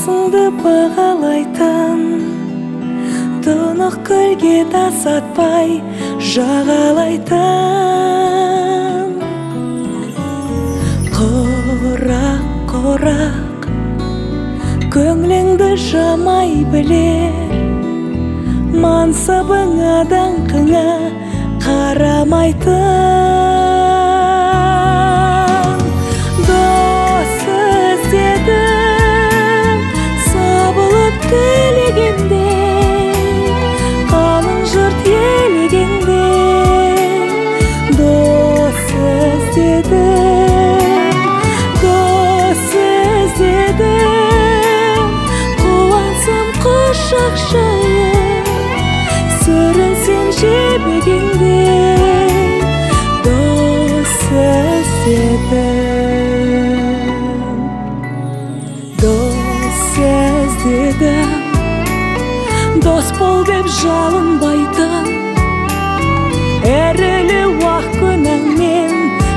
досыңды бағалайтын, тұнық көлге тасатпай жағалайтын. Құрақ көңліңді жамай білер, мансабыңа даңқыңа қарамайтын. Дос іздедім сабылып тілегенде, қалың жұрт елегенде. Дос іздедім, қуансам құшақ жайып, сүрінсем жебегенде. Дос іздедім, дос бол деп жалынбайтын, әрілі уақ күніңмен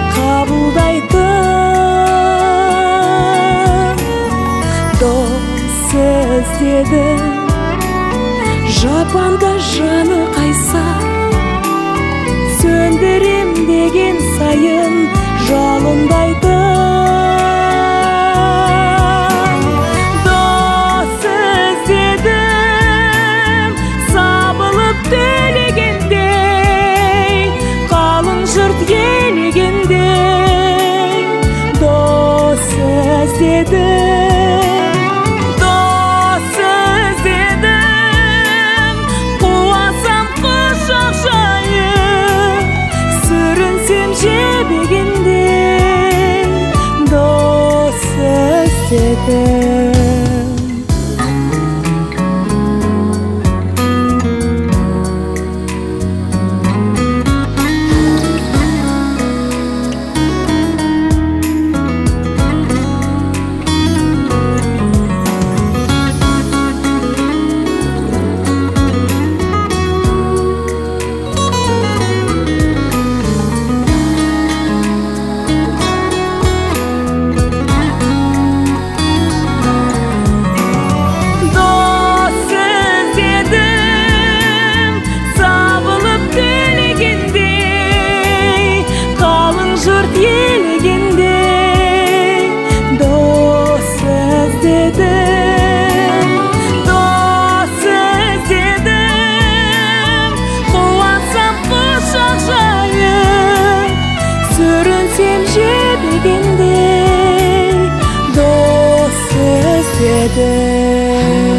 қабылдайтын. Дос іздедім, жапанда жаны қайсар, сөндірем деген сайын жалындайтын. Дос іздедім сабылып төлегенде, қалың жұрт елегенде. Дос іздедім, қуансам құшақ жайып, сүрінсем жебегенде. Дос іздедім. Жебегенде, дос іздедім.